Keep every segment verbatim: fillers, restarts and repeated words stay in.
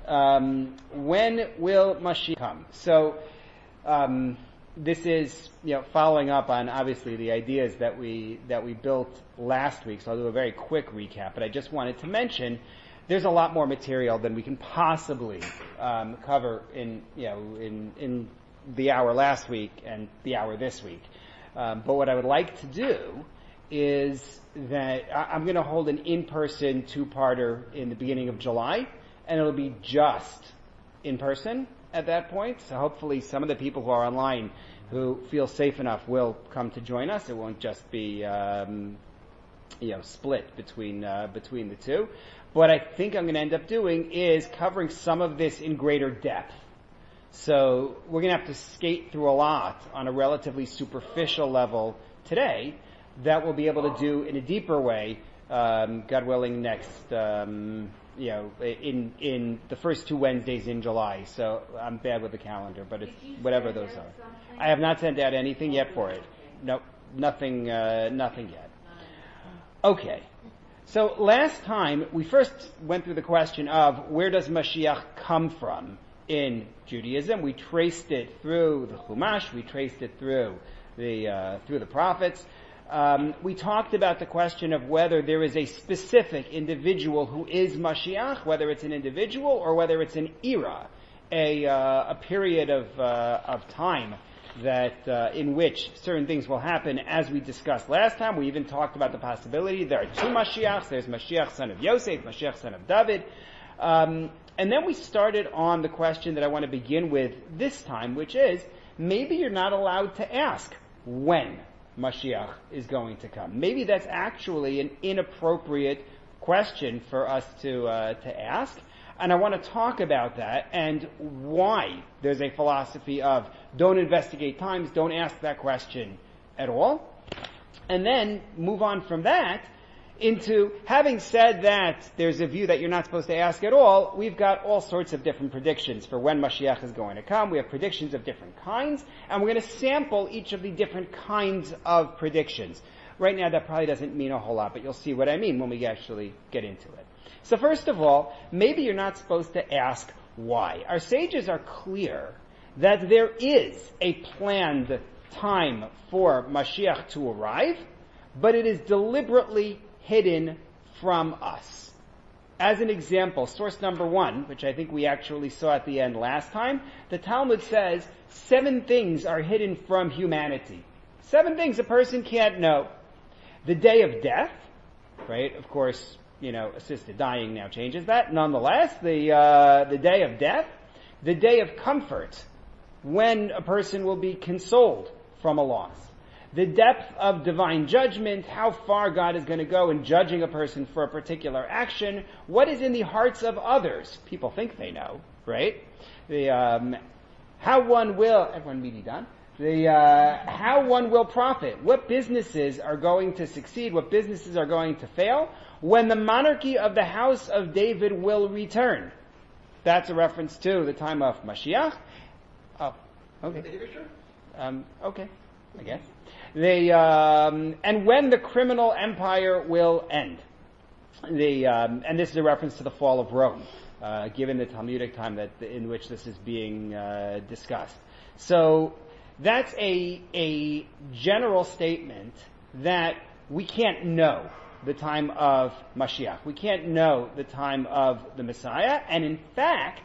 Um, when will Mashiach come? So, um, this is, you know, following up on obviously the ideas that we that we built last week. So I'll do a very quick recap. But I just wanted to mention there's a lot more material than we can possibly um, cover in, you know, in in the hour last week and the hour this week. Um, but what I would like to do is that I, I'm going to hold an in-person two-parter in the beginning of July, and it'll be just in person at that point. So hopefully some of the people who are online who feel safe enough will come to join us. It won't just be, um, you know, split between, uh, between the two. What I think I'm going to end up doing is covering some of this in greater depth. So we're going to have to skate through a lot on a relatively superficial level today that we'll be able to do in a deeper way, um, God willing, next, um, you know, in in the first two Wednesdays in July. So I'm bad with the calendar, but it's whatever those are. Something? I have not sent out anything yet for it. No, nothing, uh, nothing yet. Okay. So last time we first went through the question of where does Mashiach come from in Judaism. We traced it through the Chumash. We traced it through the uh, through the prophets. Um, we talked about the question of whether there is a specific individual who is Mashiach, whether it's an individual or whether it's an era, a uh, a period of uh, of time that uh, in which certain things will happen, as we discussed last time. We even talked about the possibility there are two Mashiachs. There's Mashiach son of Yosef, Mashiach son of David. Um, and then we started on the question that I want to begin with this time, which is maybe you're not allowed to ask when Mashiach is going to come. Maybe that's actually an inappropriate question for us to uh, to ask. And I want to talk about that and why there's a philosophy of don't investigate times, don't ask that question at all. And then move on from that into having said that there's a view that you're not supposed to ask at all. We've got all sorts of different predictions for when Mashiach is going to come. We have predictions of different kinds, and we're going to sample each of the different kinds of predictions. Right now that probably doesn't mean a whole lot, but you'll see what I mean when we actually get into it. So first of all, maybe you're not supposed to ask why. Our sages are clear that there is a planned time for Mashiach to arrive, but it is deliberately hidden from us. As an example, source number one, which I think we actually saw at the end last time, the Talmud says seven things are hidden from humanity. Seven things a person can't know. The day of death, right? Of course, you know, assisted dying now changes that. Nonetheless, the uh, the day of death, the day of comfort, when a person will be consoled from a loss. The depth of divine judgment, how far God is going to go in judging a person for a particular action. What is in the hearts of others? People think they know, right? The um, how one will, everyone meeting done? The uh, how one will profit. What businesses are going to succeed? What businesses are going to fail? When the monarchy of the house of David will return. That's a reference to the time of Mashiach. Oh, okay. Um, okay, I guess. The um, and when the criminal empire will end. The um, and this is a reference to the fall of Rome, uh, given the Talmudic time that in which this is being uh, discussed. So that's a a general statement that we can't know the time of Mashiach. We can't know the time of the Messiah, and in fact,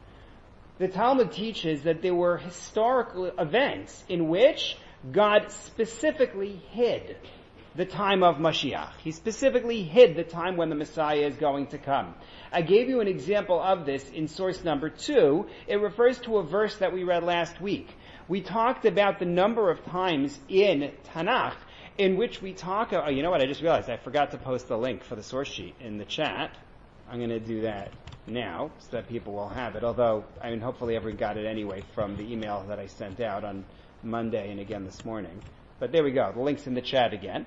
the Talmud teaches that there were historical events in which God specifically hid the time of Mashiach. He specifically hid the time when the Messiah is going to come. I gave you an example of this in source number two. It refers to a verse that we read last week. We talked about the number of times in Tanakh in which we talk, oh, you know what, I just realized I forgot to post the link for the source sheet in the chat. I'm going to do that now so that people will have it, although, I mean, hopefully everyone got it anyway from the email that I sent out on Monday and again this morning. But there we go, the link's in the chat again.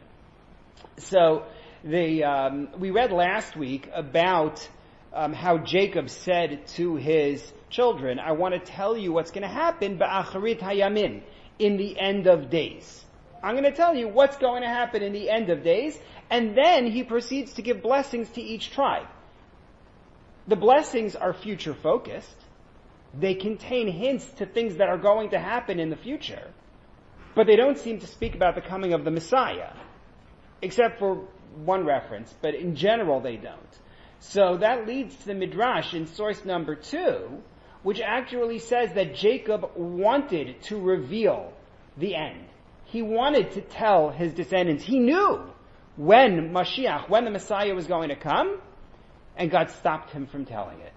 So, the um, we read last week about um, how Jacob said to his children, I want to tell you what's going to happen ba'acharit hayamin, in the end of days. I'm going to tell you what's going to happen in the end of days, and then he proceeds to give blessings to each tribe. The blessings are future focused. They contain hints to things that are going to happen in the future. But they don't seem to speak about the coming of the Messiah. Except for one reference, but in general they don't. So that leads to the Midrash in source number two, which actually says that Jacob wanted to reveal the end. He wanted to tell his descendants. He knew when Mashiach, when the Messiah was going to come, and God stopped him from telling it.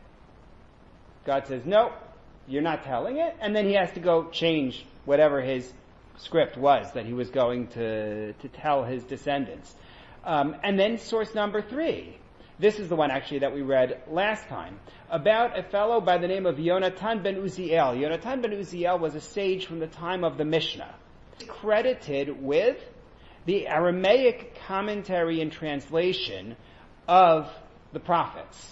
God says, no, you're not telling it, and then he has to go change whatever his script was that he was going to, to tell his descendants. Um, and then source number three. This is the one actually that we read last time, about a fellow by the name of Yonatan ben Uziel. Yonatan ben Uziel was a sage from the time of the Mishnah, credited with the Aramaic commentary and translation of the prophets.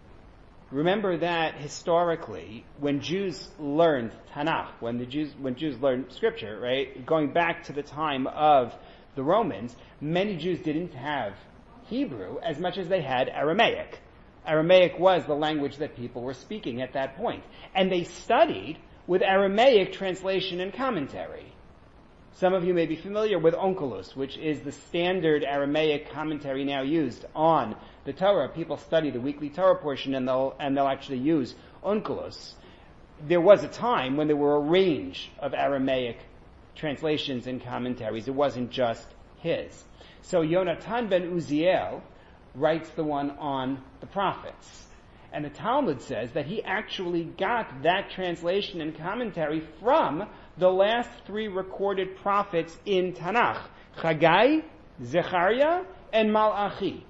Remember that historically, when Jews learned Tanakh, when the Jews, when Jews learned Scripture, right, going back to the time of the Romans, many Jews didn't have Hebrew as much as they had Aramaic. Aramaic was the language that people were speaking at that point. And they studied with Aramaic translation and commentary. Some of you may be familiar with Onkelos, which is the standard Aramaic commentary now used on the Torah. People study the weekly Torah portion and they'll, and they'll actually use Onkelos. There was a time when there were a range of Aramaic translations and commentaries. It wasn't just his. So Yonatan ben Uziel writes the one on the prophets. And the Talmud says that he actually got that translation and commentary from the last three recorded prophets in Tanakh, Haggai, Zechariah, and Malachi.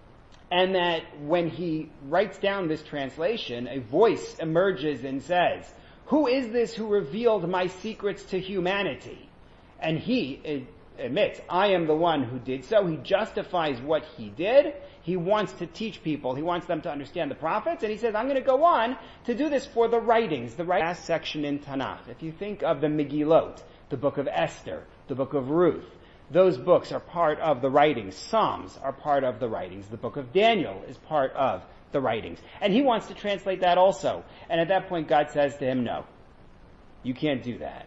And that when he writes down this translation, a voice emerges and says, who is this who revealed my secrets to humanity? And he admits, I am the one who did so. He justifies what he did. He wants to teach people. He wants them to understand the prophets. And he says, I'm going to go on to do this for the writings, the last section in Tanakh. If you think of the Megillot, the book of Esther, the book of Ruth, those books are part of the writings. Psalms are part of the writings. The book of Daniel is part of the writings. And he wants to translate that also. And at that point, God says to him, no, you can't do that.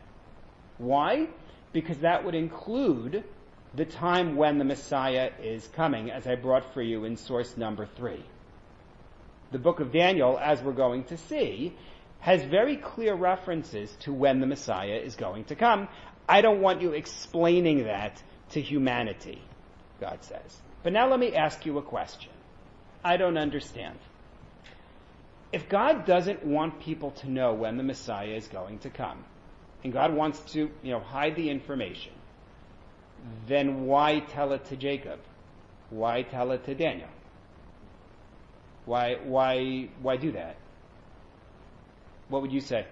Why? Because that would include the time when the Messiah is coming, as I brought for you in source number three. The book of Daniel, as we're going to see, has very clear references to when the Messiah is going to come. I don't want you explaining that to humanity, God says. But now let me ask you a question. I don't understand. If God doesn't want people to know when the Messiah is going to come, and God wants to, you know, hide the information, then why tell it to Jacob? Why tell it to Daniel? Why, why, why do that? What would you say?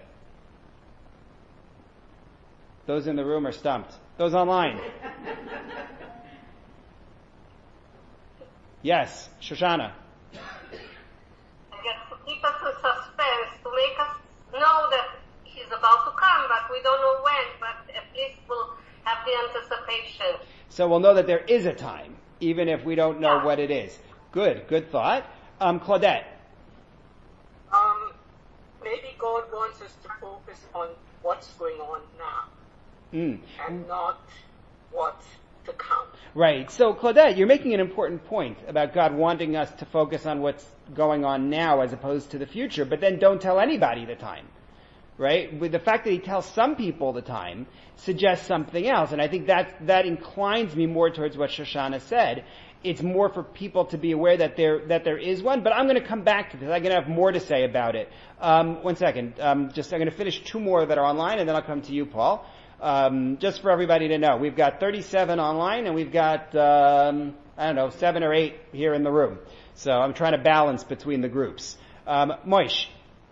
Those in the room are stumped. Those online. Yes, Shoshana. I guess to keep us in suspense, to make us know that he's about to come, but we don't know when, but at least we'll have the anticipation. So we'll know that there is a time, even if we don't know yeah. what it is. Good, good thought. Um, Claudette. Um, maybe God wants us to focus on what's going on now, Mm. and not what's to come. Right. So, Claudette, you're making an important point about God wanting us to focus on what's going on now as opposed to the future, but then don't tell anybody the time. Right? With the fact that he tells some people the time suggests something else, and I think that that inclines me more towards what Shoshana said. It's more for people to be aware that there that there is one, but I'm going to come back to this. I'm going to have more to say about it. Um, one second. Um, just I'm going to finish two more that are online, and then I'll come to you, Paul. Um, just for everybody to know, we've got thirty-seven online, and we've got um, I don't know seven or eight here in the room. So I'm trying to balance between the groups. Um, Moish.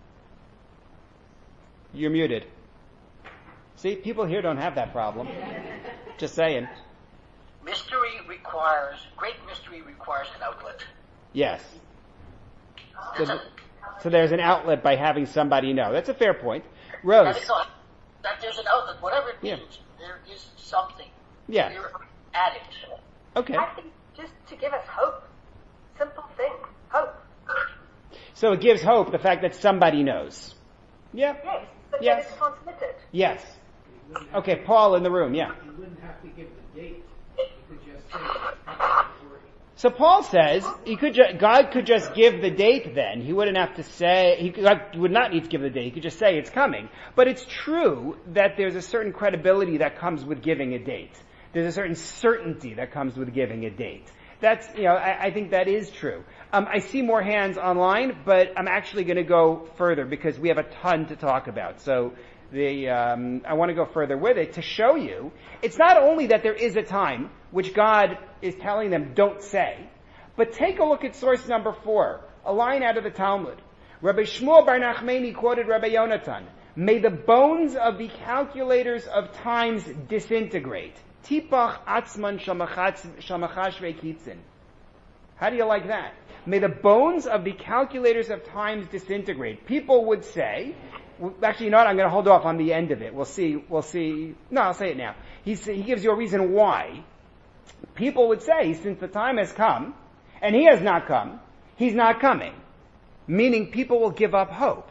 You're muted. See, people here don't have that problem. Just saying. Mystery requires, great mystery requires an outlet. Yes. So, so there's an outlet by having somebody know. That's a fair point. Rose. That, is all, that there's an outlet, whatever it means, yeah. There is something. Yeah. You're at it. Okay. I think just to give us hope. Simple thing. Hope. So it gives hope, the fact that somebody knows. Yeah. Yes, but Yes. it is transmitted. Yes. Okay, Paul in the room, yeah. You wouldn't have to give the date. You could just say it's coming. So Paul says he could ju- God could just give the date then. He wouldn't have to say, he could, God would not need to give the date. He could just say it's coming. But it's true that there's a certain credibility that comes with giving a date. There's a certain certainty that comes with giving a date. That's, you know, I, I think that is true. Um, I see more hands online, but I'm actually going to go further because we have a ton to talk about. So the, um, I want to go further with it to show you it's not only that there is a time which God is telling them don't say, but take a look at source number four, a line out of the Talmud. Rabbi Shmuel Bar Nachmani quoted Rabbi Yonatan, "May the bones of the calculators of times disintegrate. Tipach atzman shamachash ve'kitzin." How do you like that? May the bones of the calculators of times disintegrate. People would say, actually, you know what? I'm going to hold off on the end of it. We'll see. We'll see. No, I'll say it now. He he gives you a reason why. People would say, since the time has come, and he has not come, he's not coming. Meaning, people will give up hope.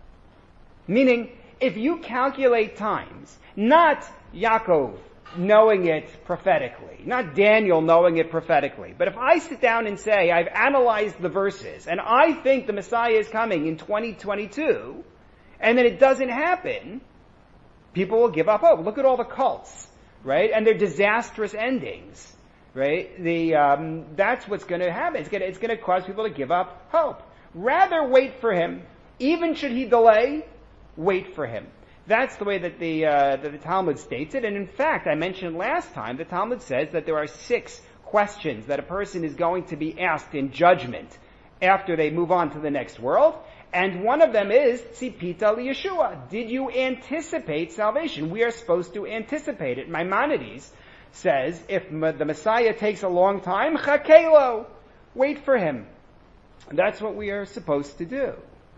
Meaning, if you calculate times, not Yaakov knowing it prophetically, not Daniel knowing it prophetically, but if I sit down and say, I've analyzed the verses, and I think the Messiah is coming in twenty twenty-two, and then it doesn't happen, people will give up hope. Look at all the cults, right? And their disastrous endings, right? The, um, that's what's going to happen. It's going to, it's going to cause people to give up hope. Rather wait for him. Even should he delay, wait for him. That's the way that the, uh, that the Talmud states it. And in fact, I mentioned last time, the Talmud says that there are six questions that a person is going to be asked in judgment after they move on to the next world. And one of them is, Tzipita li Yeshua. Did you anticipate salvation? We are supposed to anticipate it. Maimonides says, if the Messiah takes a long time, chakelo, wait for him. That's what we are supposed to do.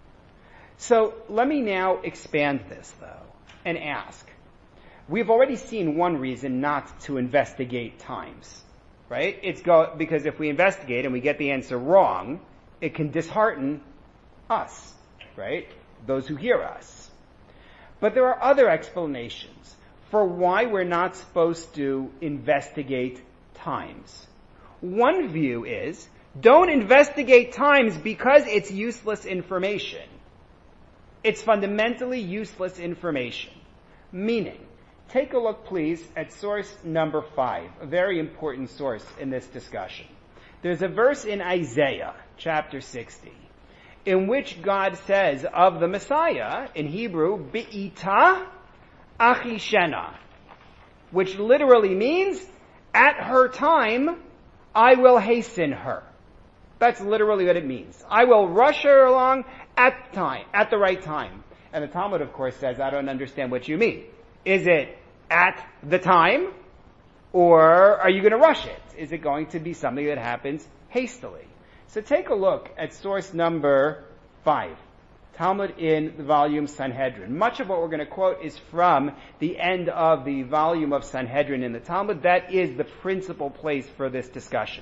So let me now expand this, though, and ask. We've already seen one reason not to investigate times, right? It's go, because if we investigate and we get the answer wrong, it can dishearten us, right? Those who hear us. But there are other explanations for why we're not supposed to investigate times. One view is, don't investigate times because it's useless information. It's fundamentally useless information. Meaning, take a look, please, at source number five, a very important source in this discussion. There's a verse in Isaiah, chapter sixty, in which God says of the Messiah, in Hebrew, Be'ita achishena, which literally means, at her time, I will hasten her. That's literally what it means. I will rush her along at the time, at the right time. And the Talmud, of course, says, I don't understand what you mean. Is it at the time? Or are you going to rush it? Is it going to be something that happens hastily? So take a look at source number five. Talmud in the volume Sanhedrin. Much of what we're going to quote is from the end of the volume of Sanhedrin in the Talmud. That is the principal place for this discussion.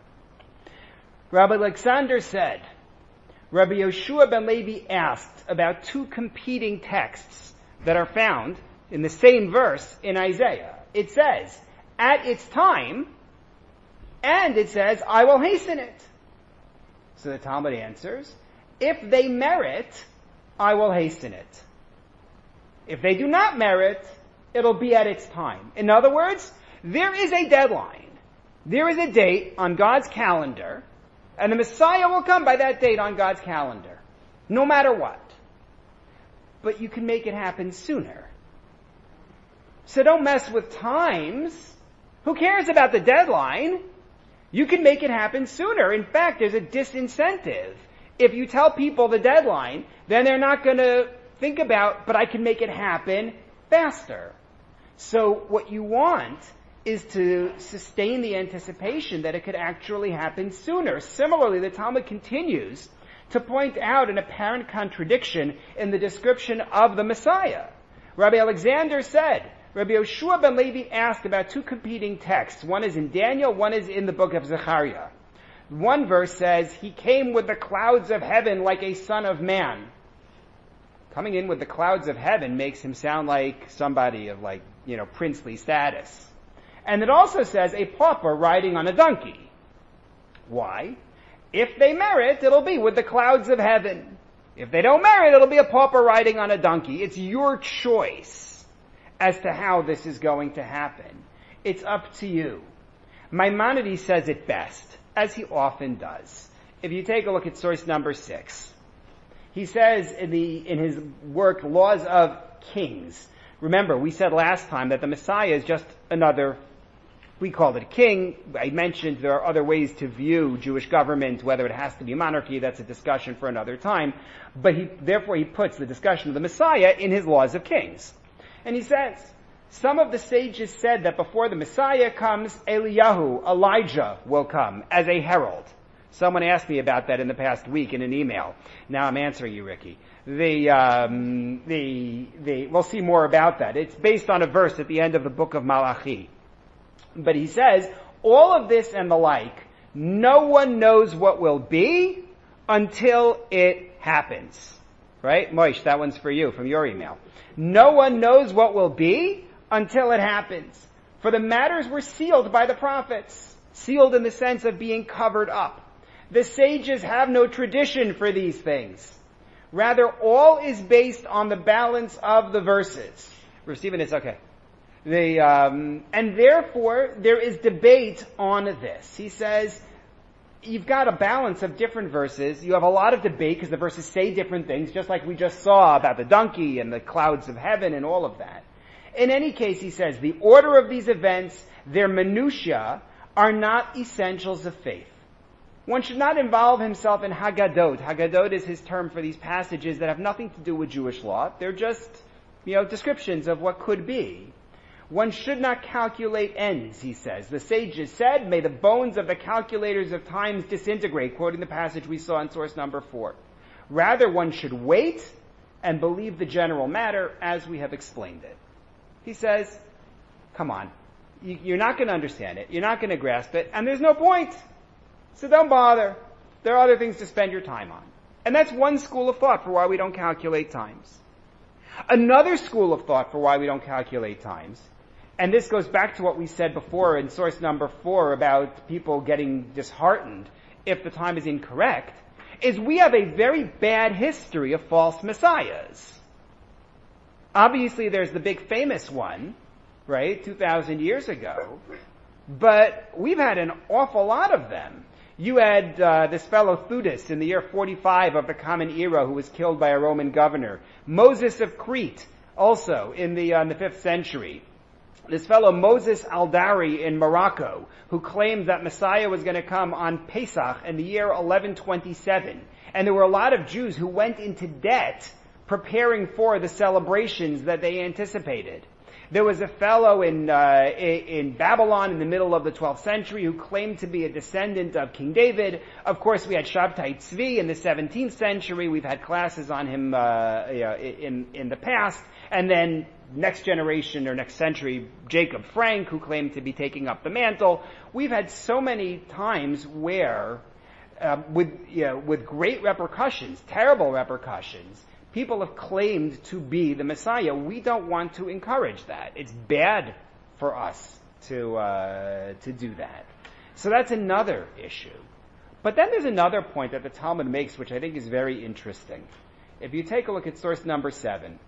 Rabbi Alexander said, Rabbi Yoshua ben Levi asked about two competing texts that are found in the same verse in Isaiah. It says, at its time, and it says, I will hasten it. So the Talmud answers, if they merit, I will hasten it. If they do not merit, it'll be at its time. In other words, there is a deadline. There is a date on God's calendar, and the Messiah will come by that date on God's calendar, no matter what. But you can make it happen sooner. So don't mess with times. Who cares about the deadline? You can make it happen sooner. In fact, there's a disincentive. If you tell people the deadline, then they're not going to think about, but I can make it happen faster. So what you want is to sustain the anticipation that it could actually happen sooner. Similarly, the Talmud continues to point out an apparent contradiction in the description of the Messiah. Rabbi Alexander said, Rabbi Yoshua ben Levi asked about two competing texts. One is in Daniel, one is in the book of Zechariah. One verse says, he came with the clouds of heaven like a son of man. Coming in with the clouds of heaven makes him sound like somebody of like, you know, princely status. And it also says a pauper riding on a donkey. Why? If they merit, it'll be with the clouds of heaven. If they don't merit, it'll be a pauper riding on a donkey. It's your choice as to how this is going to happen. It's up to you. Maimonides says it best, as he often does. If you take a look at source number six, he says in the in his work, Laws of Kings. Remember, we said last time that the Messiah is just another, we called it a king. I mentioned there are other ways to view Jewish government, whether it has to be monarchy, that's a discussion for another time. But he, therefore he puts the discussion of the Messiah in his Laws of Kings. And he says, some of the sages said that before the Messiah comes, Eliyahu, Elijah, will come as a herald. Someone asked me about that in the past week in an email. Now I'm answering you, Ricky. The, um, the, the, we'll see more about that. It's based on a verse at the end of the book of Malachi. But he says, all of this and the like, no one knows what will be until it happens. Right? Moish, that one's for you, from your email. No one knows what will be until it happens. For the matters were sealed by the prophets. Sealed in the sense of being covered up. The sages have no tradition for these things. Rather, all is based on the balance of the verses. Receiving it's okay. The, um, and therefore, there is debate on this. He says, you've got a balance of different verses. You have a lot of debate because the verses say different things, just like we just saw about the donkey and the clouds of heaven and all of that. In any case, he says, the order of these events, their minutiae, are not essentials of faith. One should not involve himself in Haggadot. Haggadot is his term for these passages that have nothing to do with Jewish law. They're just, you know, descriptions of what could be. One should not calculate ends, he says. The sages said, may the bones of the calculators of times disintegrate, quoting the passage we saw in source number four. Rather, one should wait and believe the general matter as we have explained it. He says, come on, you're not going to understand it, you're not going to grasp it, and there's no point. So don't bother. There are other things to spend your time on. And that's one school of thought for why we don't calculate times. Another school of thought for why we don't calculate times, and this goes back to what we said before in source number four about people getting disheartened if the time is incorrect, is we have a very bad history of false messiahs. Obviously there's the big famous one, right, two thousand years ago, but we've had an awful lot of them. You had uh, this fellow Theudas in the year forty-five of the Common Era who was killed by a Roman governor. Moses of Crete, also in the, uh, in the fifth century. This fellow Moses Aldari in Morocco, who claimed that Messiah was going to come on Pesach in the year eleven twenty-seven. And there were a lot of Jews who went into debt preparing for the celebrations that they anticipated. There was a fellow in uh, in Babylon in the middle of the twelfth century who claimed to be a descendant of King David. Of course, we had Shabtai Tzvi in the seventeenth century. We've had classes on him uh, in in the past. And then next generation or next century, Jacob Frank, who claimed to be taking up the mantle. We've had so many times where, uh, with you know, with great repercussions, terrible repercussions, people have claimed to be the Messiah. We don't want to encourage that. It's bad for us to uh, to do that. So that's another issue. But then there's another point that the Talmud makes, which I think is very interesting. If you take a look at source number seven,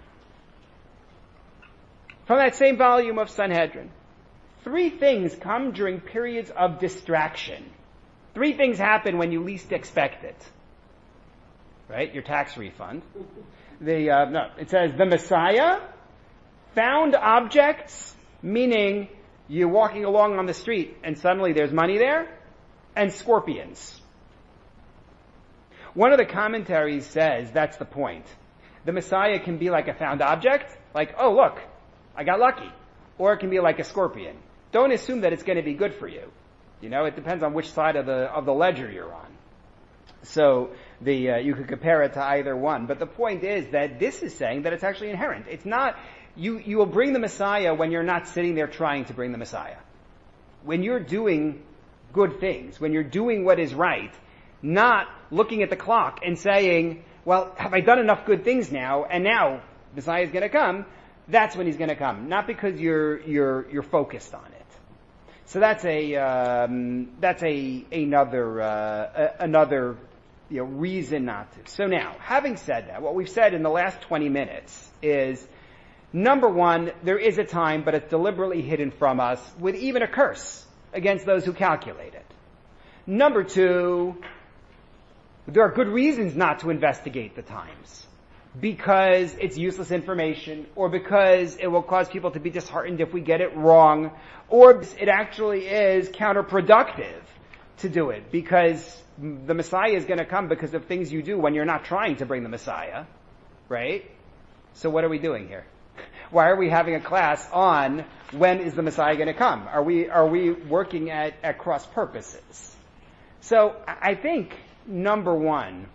from that same volume of Sanhedrin, three things come during periods of distraction. Three things happen when you least expect it. Right? Your tax refund. The, uh, no, it says the Messiah, found objects, meaning you're walking along on the street and suddenly there's money there, and scorpions. One of the commentaries says that's the point. The Messiah can be like a found object, like, oh look, I got lucky. Or it can be like a scorpion. Don't assume that it's going to be good for you. You know, it depends on which side of the, of the ledger you're on. So, the, uh, you could compare it to either one. But the point is that this is saying that it's actually inherent. It's not, you, you will bring the Messiah when you're not sitting there trying to bring the Messiah. When you're doing good things, when you're doing what is right, not looking at the clock and saying, well, have I done enough good things now, and now Messiah is going to come, that's when he's going to come. Not because you're, you're, you're focused on it. So that's a, um, that's a, another, uh, a, another, you know, reason not to. So now, having said that, what we've said in the last twenty minutes is, number one, there is a time, but it's deliberately hidden from us with even a curse against those who calculate it. Number two, there are good reasons not to investigate the times, because it's useless information, or because it will cause people to be disheartened if we get it wrong, or it actually is counterproductive to do it, because the Messiah is going to come because of things you do when you're not trying to bring the Messiah, right? So what are we doing here? Why are we having a class on when is the Messiah going to come? Are we are we working at, at cross purposes? So I think, number one,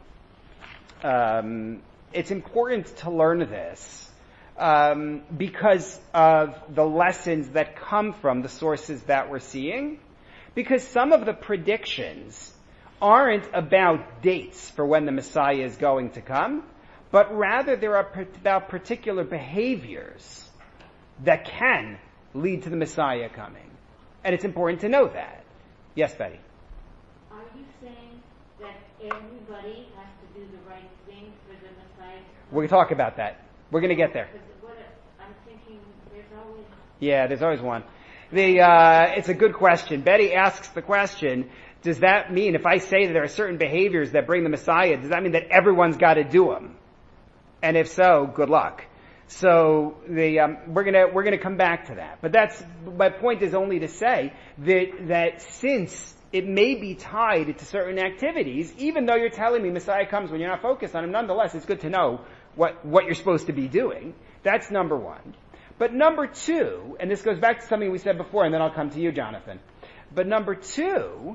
um, it's important to learn this um, because of the lessons that come from the sources that we're seeing. Because some of the predictions aren't about dates for when the Messiah is going to come, but rather they're about particular behaviors that can lead to the Messiah coming. And it's important to know that. Yes, Betty? Are you saying that everybody has to do the right thing for the Messiah to come? We're going to talk about that. We're going to get there. What a, I'm thinking there's always... Yeah, there's always one. The, uh, it's a good question. Betty asks the question, does that mean if I say that there are certain behaviors that bring the Messiah, does that mean that everyone's got to do them? And if so, good luck. So the um, we're gonna we're gonna come back to that. But that's my point is only to say that that since it may be tied to certain activities, even though you're telling me Messiah comes when you're not focused on him, nonetheless, it's good to know what what you're supposed to be doing. That's number one. But number two, and this goes back to something we said before, and then I'll come to you, Jonathan. But number two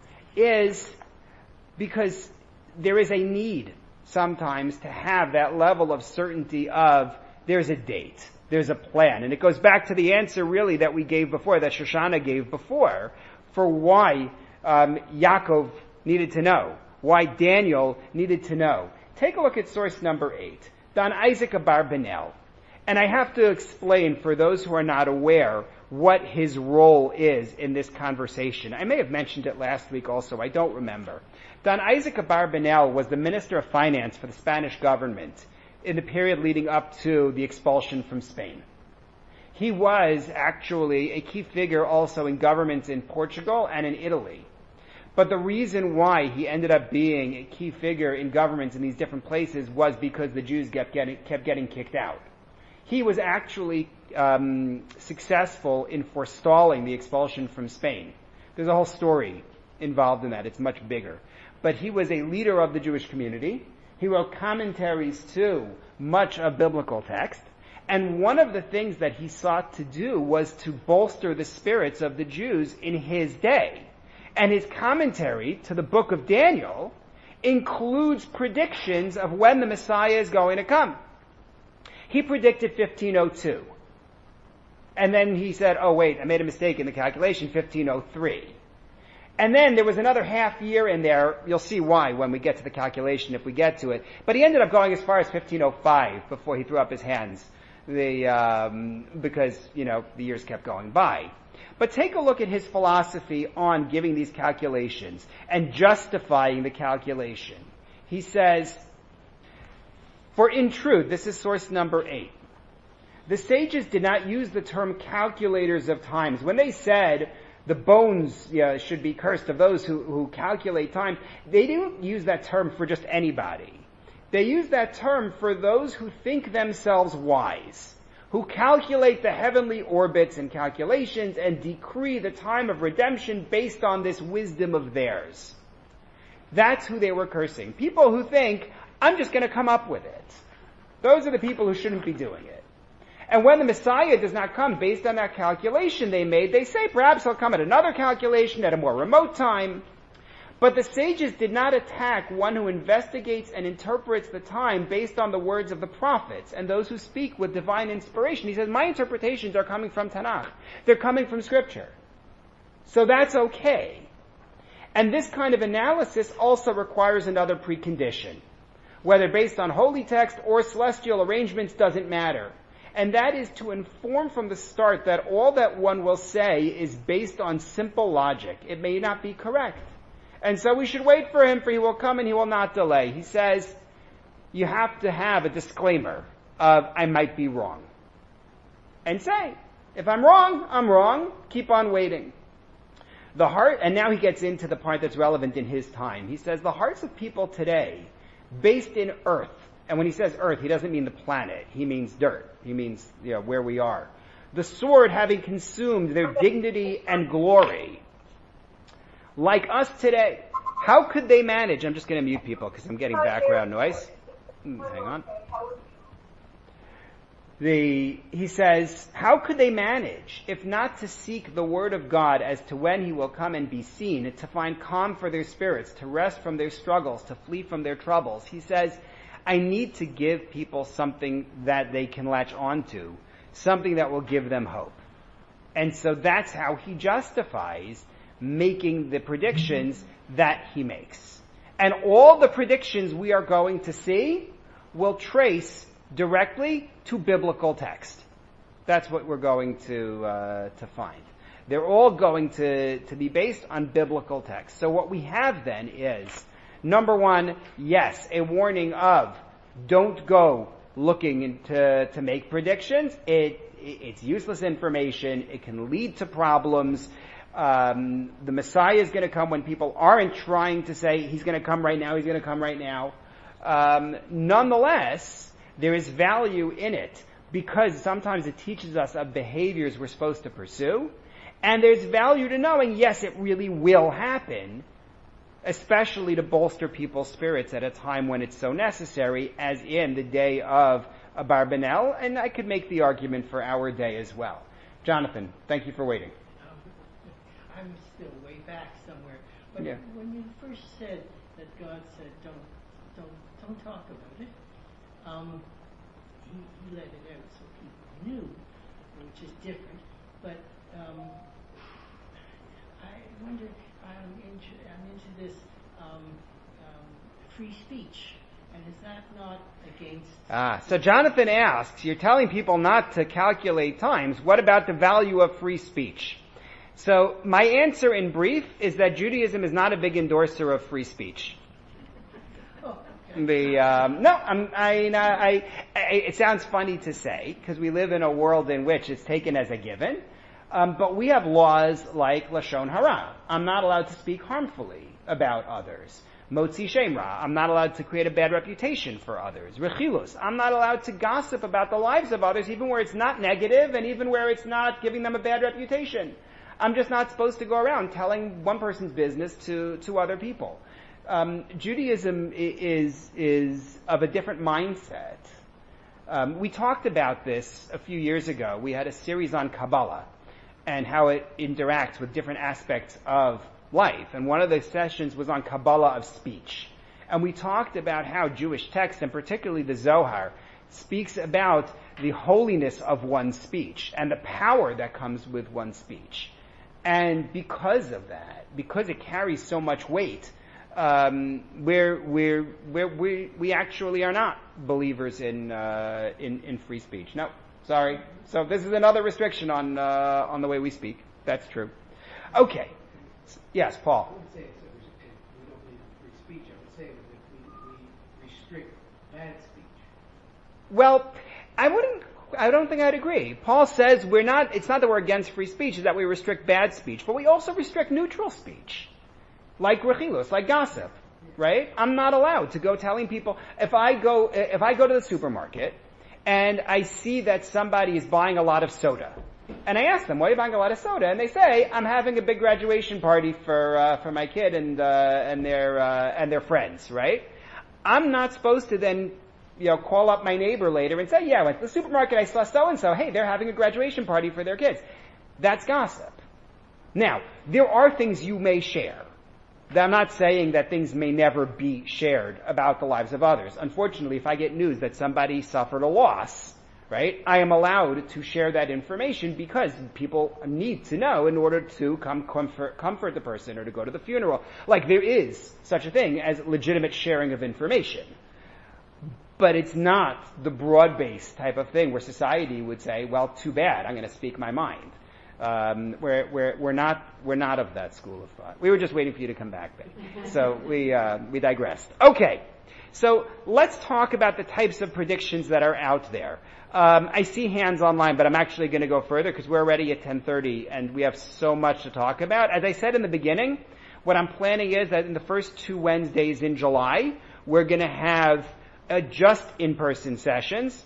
is because there is a need sometimes to have that level of certainty of there's a date, there's a plan. And it goes back to the answer really that we gave before, that Shoshana gave before, for why um, Yaakov needed to know, why Daniel needed to know. Take a look at source number eight, Don Isaac Abarbanel. And I have to explain for those who are not aware what his role is in this conversation. I may have mentioned it last week also, I don't remember. Don Isaac Abarbanel was the Minister of Finance for the Spanish government in the period leading up to the expulsion from Spain. He was actually a key figure also in governments in Portugal and in Italy. But the reason why he ended up being a key figure in governments in these different places was because the Jews kept getting, kept getting kicked out. He was actually um, successful in forestalling the expulsion from Spain. There's a whole story involved in that. It's much bigger. But he was a leader of the Jewish community. He wrote commentaries to much of biblical text. And one of the things that he sought to do was to bolster the spirits of the Jews in his day. And his commentary to the book of Daniel includes predictions of when the Messiah is going to come. He predicted fifteen oh two. And then he said, oh wait, I made a mistake in the calculation, fifteen oh three. And then there was another half year in there. You'll see why when we get to the calculation, if we get to it. But he ended up going as far as fifteen oh five before he threw up his hands. The, um, because, you know, the years kept going by. But take a look at his philosophy on giving these calculations and justifying the calculation. He says, for in truth, this is source number eight, the sages did not use the term calculators of times. When they said the bones yeah, should be cursed of those who, who calculate time, they didn't use that term for just anybody. They use that term for those who think themselves wise, who calculate the heavenly orbits and calculations and decree the time of redemption based on this wisdom of theirs. That's who they were cursing. People who think, I'm just going to come up with it. Those are the people who shouldn't be doing it. And when the Messiah does not come based on that calculation they made, they say perhaps he'll come at another calculation at a more remote time. But the sages did not attack one who investigates and interprets the time based on the words of the prophets and those who speak with divine inspiration. He says, my interpretations are coming from Tanakh. They're coming from Scripture. So that's okay. And this kind of analysis also requires another precondition. Whether based on holy text or celestial arrangements doesn't matter. And that is to inform from the start that all that one will say is based on simple logic. It may not be correct. And so we should wait for him, for he will come and he will not delay. He says, you have to have a disclaimer of, I might be wrong. And say, if I'm wrong, I'm wrong. Keep on waiting. The heart, and now he gets into the part that's relevant in his time. He says, the hearts of people today, based in earth, and when he says earth, he doesn't mean the planet. He means dirt. He means, you know, where we are. The sword having consumed their dignity and glory. Like us today, how could they manage? I'm just going to mute people because I'm getting background noise. Hang on. The, he says, how could they manage if not to seek the word of God as to when he will come and be seen, to find calm for their spirits, to rest from their struggles, to flee from their troubles? He says, I need to give people something that they can latch onto, something that will give them hope. And so that's how he justifies making the predictions that he makes. And all the predictions we are going to see will trace directly to biblical text. That's what we're going to uh, to find. They're all going to, to be based on biblical text. So what we have then is, number one, yes, a warning of don't go looking into to make predictions. It, it it's useless information. It can lead to problems. Um, the Messiah is going to come when people aren't trying to say he's going to come right now. He's going to come right now. Um, nonetheless, there is value in it because sometimes it teaches us of behaviors we're supposed to pursue. And there's value to knowing, yes, it really will happen, especially to bolster people's spirits at a time when it's so necessary, as in the day of Abarbanel. And I could make the argument for our day as well. Jonathan, thank you for waiting. Um, I'm still way back somewhere. But Yeah. when you first said that God said, don't, don't, don't talk about it, Um, he, he let it out so people knew, which is different. But um, I wonder, I'm into, I'm into this um, um, free speech, and is that not against? Ah, so Jonathan asks, you're telling people not to calculate times. What about the value of free speech? So my answer in brief is that Judaism is not a big endorser of free speech. The um, no, I'm, I, I, I, it sounds funny to say because we live in a world in which it's taken as a given, um, but we have laws like Lashon Hara. I'm not allowed to speak harmfully about others. Motzi Shem Ra. I'm not allowed to create a bad reputation for others. Rechilus. I'm not allowed to gossip about the lives of others, even where it's not negative and even where it's not giving them a bad reputation. I'm just not supposed to go around telling one person's business to to other people. Um, Judaism is is of a different mindset. Um, we talked about this a few years ago. We had a series on Kabbalah and how it interacts with different aspects of life. And one of the sessions was on Kabbalah of speech. And we talked about how Jewish text, and particularly the Zohar, speaks about the holiness of one's speech and the power that comes with one's speech. And because of that, because it carries so much weight, Um, we're, we're, we're, we we actually are not believers in, uh, in, in free speech. No, sorry. So this is another restriction on, uh, on the way we speak. That's true. Okay. Yes, Paul. I wouldn't say it's a, we don't need free speech. I would say that we, we restrict bad speech. Well, I wouldn't, I don't think I'd agree. Paul says we're not, it's not that we're against free speech, it's that we restrict bad speech, but we also restrict neutral speech. Like rechilus, like gossip, right? I'm not allowed to go telling people, if I go, if I go to the supermarket and I see that somebody is buying a lot of soda, and I ask them, why are you buying a lot of soda? And they say, I'm having a big graduation party for, uh, for my kid and, uh, and their, uh, and their friends, right? I'm not supposed to then, you know, call up my neighbor later and say, yeah, I went to the supermarket, I saw so-and-so, hey, they're having a graduation party for their kids. That's gossip. Now, there are things you may share. I'm not saying that things may never be shared about the lives of others. Unfortunately, if I get news that somebody suffered a loss, right? I am allowed to share that information because people need to know in order to come comfort, comfort the person or to go to the funeral. Like, there is such a thing as legitimate sharing of information. But it's not the broad-based type of thing where society would say, well, too bad, I'm going to speak my mind. Um, we're, we're, we're not, we're not of that school of thought. We were just waiting for you to come back, Ben. So we, uh, we digressed. Okay. So let's talk about the types of predictions that are out there. Um, I see hands online, but I'm actually going to go further because we're already at ten thirty and we have so much to talk about. As I said in the beginning, what I'm planning is that in the first two Wednesdays in July, we're going to have uh, just in-person sessions.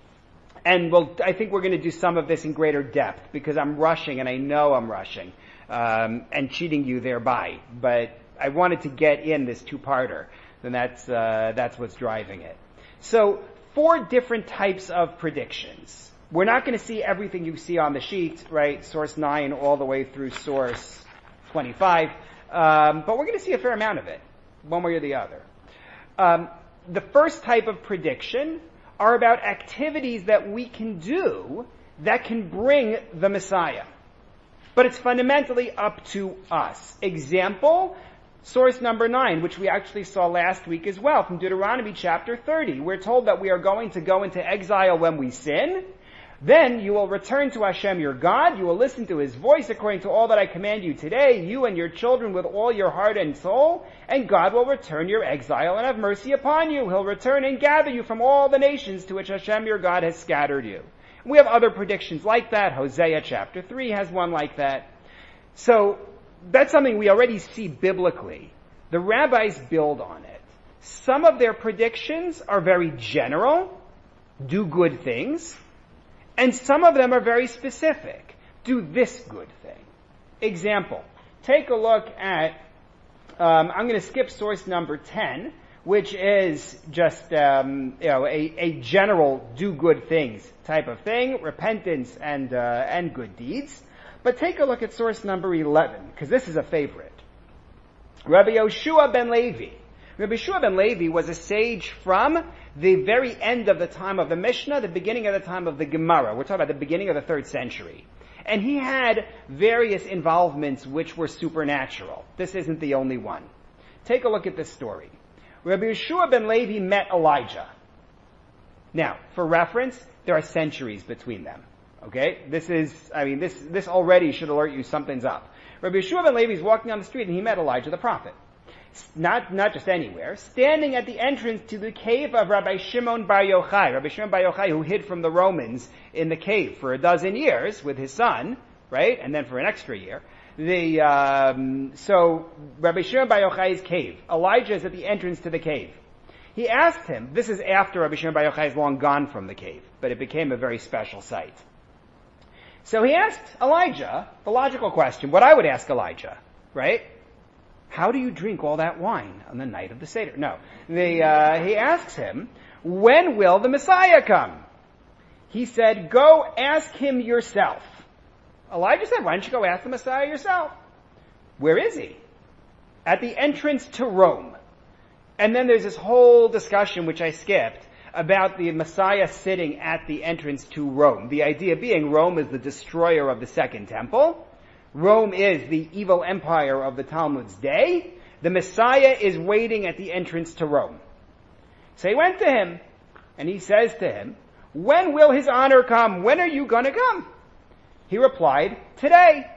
And we'll, I think we're going to do some of this in greater depth because I'm rushing and I know I'm rushing um, and cheating you thereby. But I wanted to get in this two-parter, and that's uh, that's what's driving it. So four different types of predictions. We're not going to see everything you see on the sheet, right? Source nine all the way through source twenty-five, um, but we're going to see a fair amount of it, one way or the other. Um, the first type of prediction are about activities that we can do that can bring the Messiah. But it's fundamentally up to us. Example, source number nine, which we actually saw last week as well, from Deuteronomy chapter thirty. We're told that we are going to go into exile when we sin. Then you will return to Hashem your God. You will listen to His voice according to all that I command you today, you and your children with all your heart and soul, and God will return your exile and have mercy upon you. He'll return and gather you from all the nations to which Hashem your God has scattered you. We have other predictions like that. Hosea chapter three has one like that. So that's something we already see biblically. The rabbis build on it. Some of their predictions are very general, do good things, and some of them are very specific. Do this good thing. Example, take a look at, um, I'm going to skip source number ten, which is just um, you know a, a general do good things type of thing, repentance and uh, and good deeds. But take a look at source number eleven, because this is a favorite. Rabbi Yoshua ben Levi. Rabbi Yoshua ben Levi was a sage from the very end of the time of the Mishnah, the beginning of the time of the Gemara. We're talking about the beginning of the third century. And he had various involvements which were supernatural. This isn't the only one. Take a look at this story. Rabbi Yoshua ben Levi met Elijah. Now, for reference, there are centuries between them. Okay? This is, I mean, this, this already should alert you something's up. Rabbi Yoshua ben Levi is walking down the street and he met Elijah the prophet. Not, not just anywhere. Standing at the entrance to the cave of Rabbi Shimon Bar Yochai. Rabbi Shimon Bar Yochai, who hid from the Romans in the cave for a dozen years with his son, right? And then for an extra year. The, um, so, Rabbi Shimon Bar Yochai's cave. Elijah is at the entrance to the cave. He asked him, this is after Rabbi Shimon Bar Yochai is long gone from the cave, but it became a very special sight. So he asked Elijah the logical question, what I would ask Elijah, right? How do you drink all that wine on the night of the Seder? No. The, uh, he asks him, when will the Messiah come? He said, go ask him yourself. Elijah said, why don't you go ask the Messiah yourself? Where is he? At the entrance to Rome. And then there's this whole discussion, which I skipped, about the Messiah sitting at the entrance to Rome. The idea being Rome is the destroyer of the Second Temple. Rome is the evil empire of the Talmud's day. The Messiah is waiting at the entrance to Rome. So he went to him, and he says to him, when will his honor come? When are you going to come? He replied, today.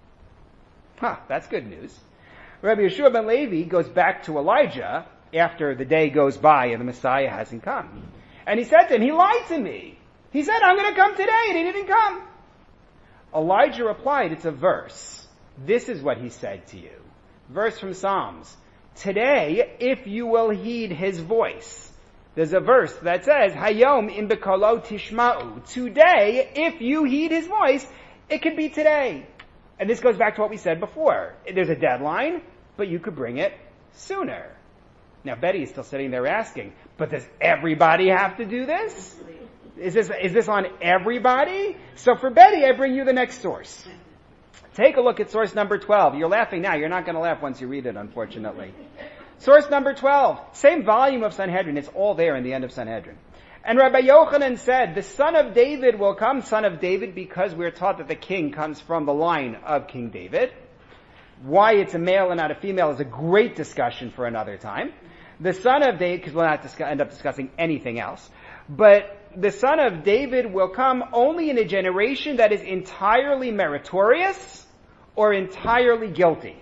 Huh, that's good news. Rabbi Yoshua ben Levi goes back to Elijah after the day goes by and the Messiah hasn't come. And he said to him, he lied to me. He said, I'm going to come today, and he didn't come. Elijah replied, it's a verse. This is what he said to you. Verse from Psalms. Today, if you will heed his voice. There's a verse that says, Hayom im bekolo tishma'u. Today, if you heed his voice, it could be today. And this goes back to what we said before. There's a deadline, but you could bring it sooner. Now, Betty is still sitting there asking, but does everybody have to do this? Is this, is this on everybody? So for Betty, I bring you the next source. Take a look at source number twelve. You're laughing now. You're not going to laugh once you read it, unfortunately. Source number twelve. Same volume of Sanhedrin. It's all there in the end of Sanhedrin. And Rabbi Yochanan said, the son of David will come, son of David, because we're taught that the king comes from the line of King David. Why it's a male and not a female is a great discussion for another time. The son of David, because we'll not discuss, end up discussing anything else, but the son of David will come only in a generation that is entirely meritorious or entirely guilty.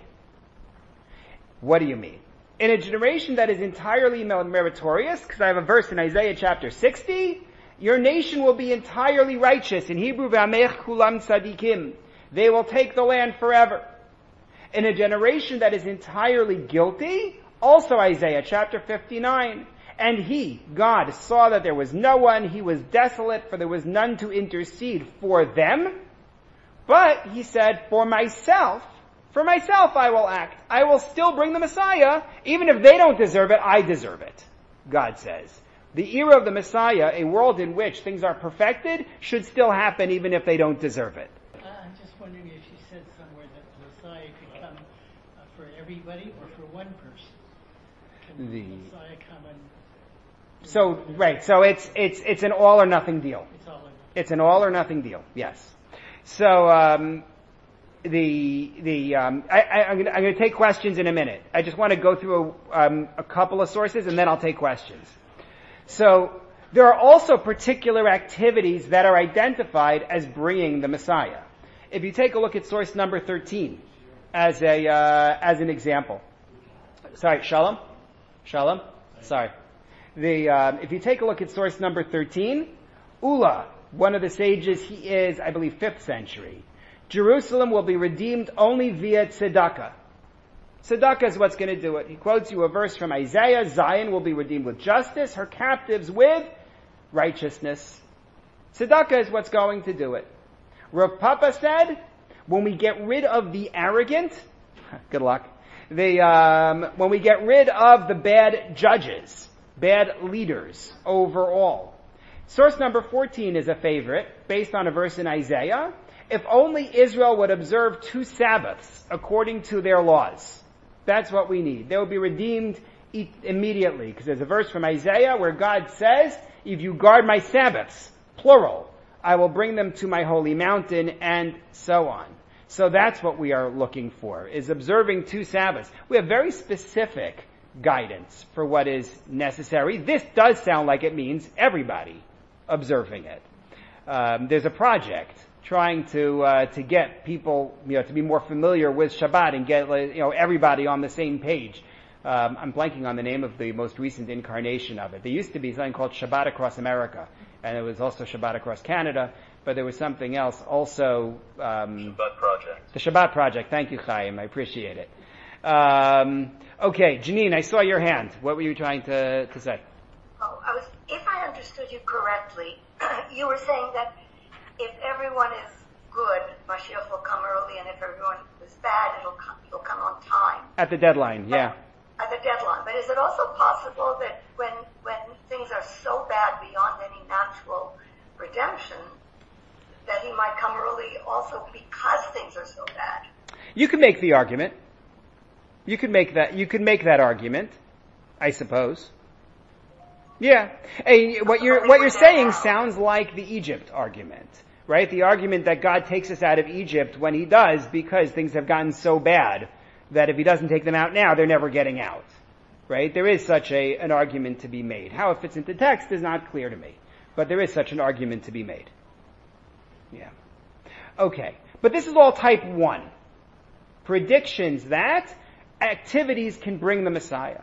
What do you mean? In a generation that is entirely meritorious, because I have a verse in Isaiah chapter sixty, your nation will be entirely righteous. In Hebrew, V'amech kulam tzadikim. They will take the land forever. In a generation that is entirely guilty, also Isaiah chapter fifty-nine. And he, God, saw that there was no one, he was desolate, for there was none to intercede for them. But, he said, for myself, for myself I will act. I will still bring the Messiah, even if they don't deserve it, I deserve it, God says. The era of the Messiah, a world in which things are perfected, should still happen even if they don't deserve it. Uh, I'm just wondering if you said somewhere that the Messiah could come uh, for everybody or for one person. Can the, the Messiah come and... So, right, so it's, it's, it's an all or nothing deal. It's all or nothing. It's an all or nothing deal, yes. So, um, the, the, um, I, I, I'm gonna, I'm gonna take questions in a minute. I just want to go through a, um, a couple of sources and then I'll take questions. So, there are also particular activities that are identified as bringing the Messiah. If you take a look at source number thirteen as a, uh, as an example. Sorry, Shalom? Shalom? Sorry. The, um, if you take a look at source number thirteen, Ula, one of the sages, he is, I believe, fifth century. Jerusalem will be redeemed only via tzedakah. Tzedakah is what's going to do it. He quotes you a verse from Isaiah, Zion will be redeemed with justice, her captives with righteousness. Tzedakah is what's going to do it. Rav Papa said, when we get rid of the arrogant, good luck, the, um, when we get rid of the bad judges, bad leaders overall. Source number fourteen is a favorite, based on a verse in Isaiah. If only Israel would observe two Sabbaths according to their laws. That's what we need. They will be redeemed e- immediately, because there's a verse from Isaiah where God says, if you guard my Sabbaths, plural, I will bring them to my holy mountain, and so on. So that's what we are looking for, is observing two Sabbaths. We have very specific guidance for what is necessary. This does sound like it means everybody observing it. Um, there's a project trying to uh, to get people, you know, to be more familiar with Shabbat and get, you know, everybody on the same page. Um, I'm blanking on the name of the most recent incarnation of it. There used to be something called Shabbat Across America, and it was also Shabbat Across Canada, but there was something else also. Um, Shabbat Project. The Shabbat Project. Thank you, Chaim. I appreciate it. Um, okay, Janine, I saw your hand. What were you trying to, to say? Oh, I was, if I understood you correctly, you were saying that if everyone is good, Mashiach will come early, and if everyone is bad, it'll come, it'll come on time. At the deadline, yeah. At the deadline. But is it also possible that when, when things are so bad beyond any natural redemption, that he might come early also because things are so bad? You can make the argument. You could make that, you could make that argument, I suppose. Yeah. Hey, what you're, what you're saying sounds like the Egypt argument, right? The argument that God takes us out of Egypt when he does because things have gotten so bad that if he doesn't take them out now, they're never getting out, right? There is such a, an argument to be made. How it fits into text is not clear to me, but there is such an argument to be made. Yeah. Okay. But this is all type one. Predictions that activities can bring the Messiah.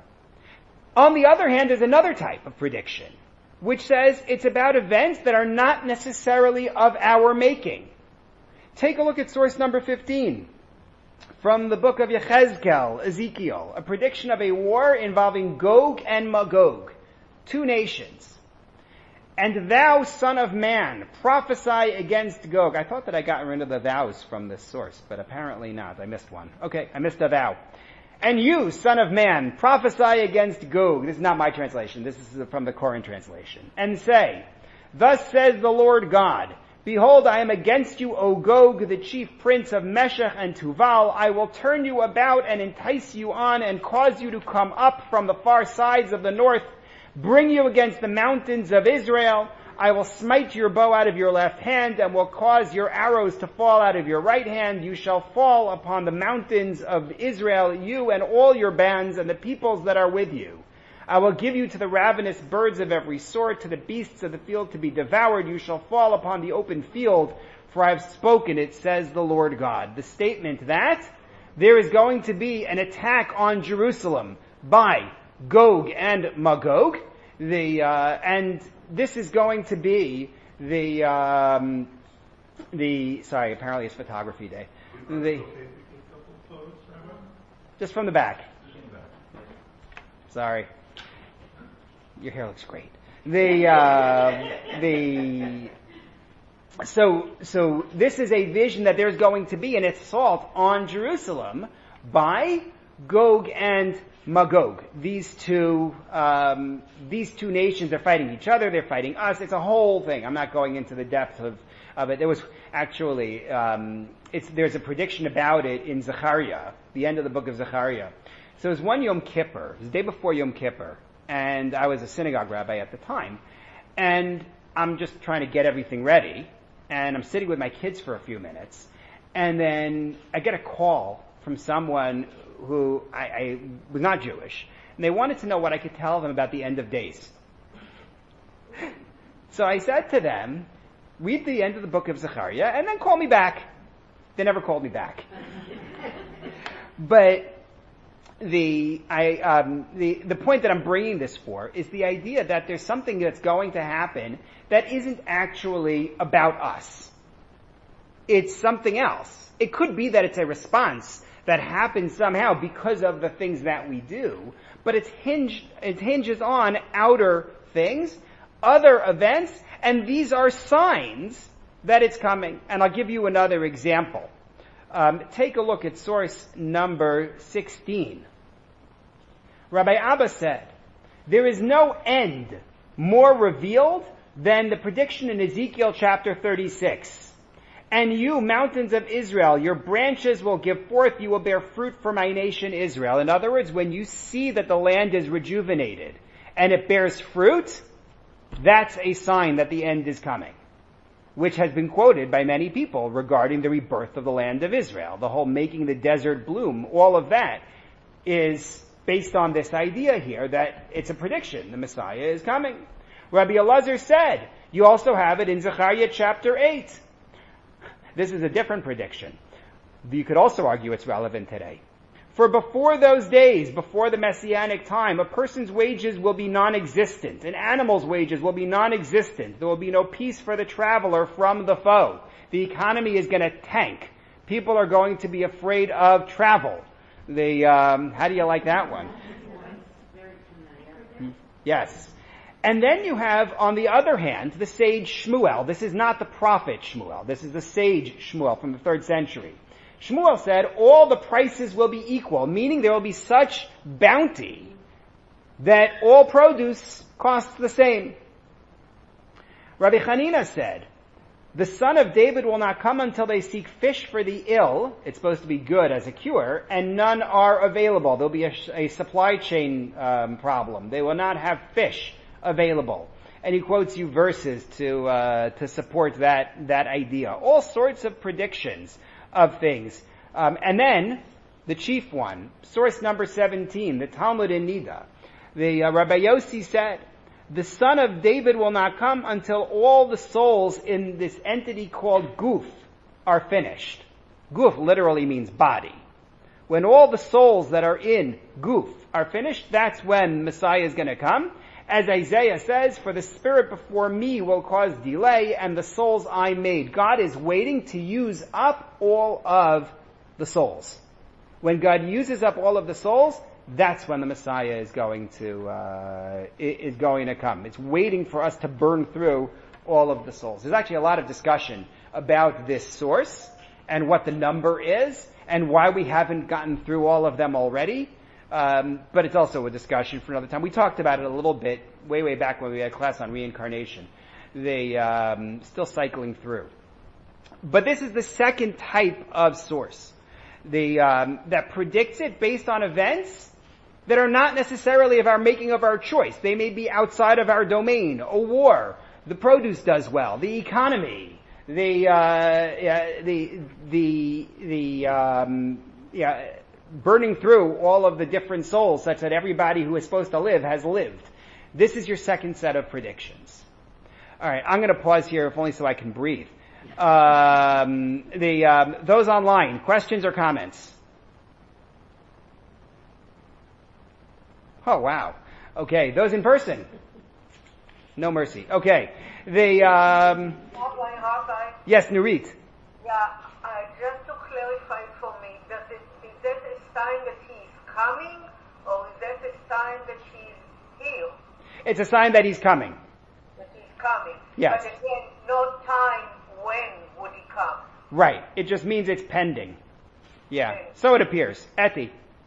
On the other hand, there's another type of prediction, which says it's about events that are not necessarily of our making. Take a look at source number fifteen from the book of Yechezkel, Ezekiel, a prediction of a war involving Gog and Magog, two nations. And thou, son of man, prophesy against Gog. I thought that I got rid of the thous from this source, but apparently not. I missed one. Okay, I missed a thou. And you, son of man, prophesy against Gog. This is not my translation. This is from the Koran translation. And say, thus says the Lord God, behold, I am against you, O Gog, the chief prince of Meshech and Tuval. I will turn you about and entice you on and cause you to come up from the far sides of the north, bring you against the mountains of Israel. I will smite your bow out of your left hand and will cause your arrows to fall out of your right hand. You shall fall upon the mountains of Israel, you and all your bands and the peoples that are with you. I will give you to the ravenous birds of every sort, to the beasts of the field to be devoured. You shall fall upon the open field, for I have spoken it, says the Lord God. The statement that there is going to be an attack on Jerusalem by Gog and Magog, the, uh, and this is going to be the, um, the, sorry, apparently it's photography day. The, just from the back. Sorry. Your hair looks great. The, uh, the, so, so this is a vision that there's going to be an assault on Jerusalem by Gog and Magog. These two, um, these two nations are fighting each other. They're fighting us. It's a whole thing. I'm not going into the depth of, of it. There was actually, um, it's, there's a prediction about it in Zechariah, the end of the book of Zechariah. So it was one Yom Kippur. It was the day before Yom Kippur. And I was a synagogue rabbi at the time. And I'm just trying to get everything ready. And I'm sitting with my kids for a few minutes. And then I get a call from someone who I, I was not Jewish. And they wanted to know what I could tell them about the end of days. So I said to them, read the end of the book of Zechariah and then call me back. They never called me back. But the, I, um, the, the point that I'm bringing this for is the idea that there's something that's going to happen that isn't actually about us. It's something else. It could be that it's a response that happens somehow because of the things that we do, but it's hinged, it hinges on outer things, other events, and these are signs that it's coming. And I'll give you another example. Um, take a look at source number sixteen. Rabbi Abba said, there is no end more revealed than the prediction in Ezekiel chapter thirty-six. And you, mountains of Israel, your branches will give forth, you will bear fruit for my nation Israel. In other words, when you see that the land is rejuvenated and it bears fruit, that's a sign that the end is coming, which has been quoted by many people regarding the rebirth of the land of Israel. The whole making the desert bloom, all of that is based on this idea here that it's a prediction. The Messiah is coming. Rabbi Elazar said, you also have it in Zechariah chapter eight. This is a different prediction. You could also argue it's relevant today. For before those days, before the Messianic time, a person's wages will be non-existent. An animal's wages will be non-existent. There will be no peace for the traveler from the foe. The economy is going to tank. People are going to be afraid of travel. The, um, how do you like that one? Yes. And then you have, on the other hand, the sage Shmuel. This is not the prophet Shmuel. This is the sage Shmuel from the third century. Shmuel said, all the prices will be equal, meaning there will be such bounty that all produce costs the same. Rabbi Hanina said, the son of David will not come until they seek fish for the ill. It's supposed to be good as a cure, and none are available. There'll be a, a supply chain um, problem. They will not have fish available. And he quotes you verses to uh, to support that that idea. All sorts of predictions of things. Um, and then, the chief one, source number seventeen, the Talmud in Nida. The uh, Rabbi Yossi said, the son of David will not come until all the souls in this entity called Guf are finished. Guf literally means body. When all the souls that are in Guf are finished, that's when Messiah is going to come. As Isaiah says, for the spirit before me will cause delay, and the souls I made. God is waiting to use up all of the souls. When God uses up all of the souls, that's when the Messiah is going to uh, is going to come. It's waiting for us to burn through all of the souls. There's actually a lot of discussion about this source and what the number is and why we haven't gotten through all of them already. Um, but it's also a discussion for another time. We talked about it a little bit way, way back when we had a class on reincarnation. They um, still cycling through. But this is the second type of source, the um, that predicts it based on events that are not necessarily of our making of our choice. They may be outside of our domain. A war, the produce does well, the economy, the uh, yeah, the the the um, yeah, burning through all of the different souls such that everybody who is supposed to live has lived. This is your second set of predictions. All right, I'm going to pause here, if only so I can breathe. Um, the um, those online, questions or comments? Oh, wow. Okay, those in person? No mercy. Okay. The, um... Rabbi, Rabbi. Yes, Nurit. Yeah, uh, just to clarify for me, does it, is that a sign that he is coming, or is that a sign that he is here? It's a sign that he's coming. That he's coming. Yes. But again, no time when would he come. Right. It just means it's pending. Yeah. Okay. So it appears. Eti.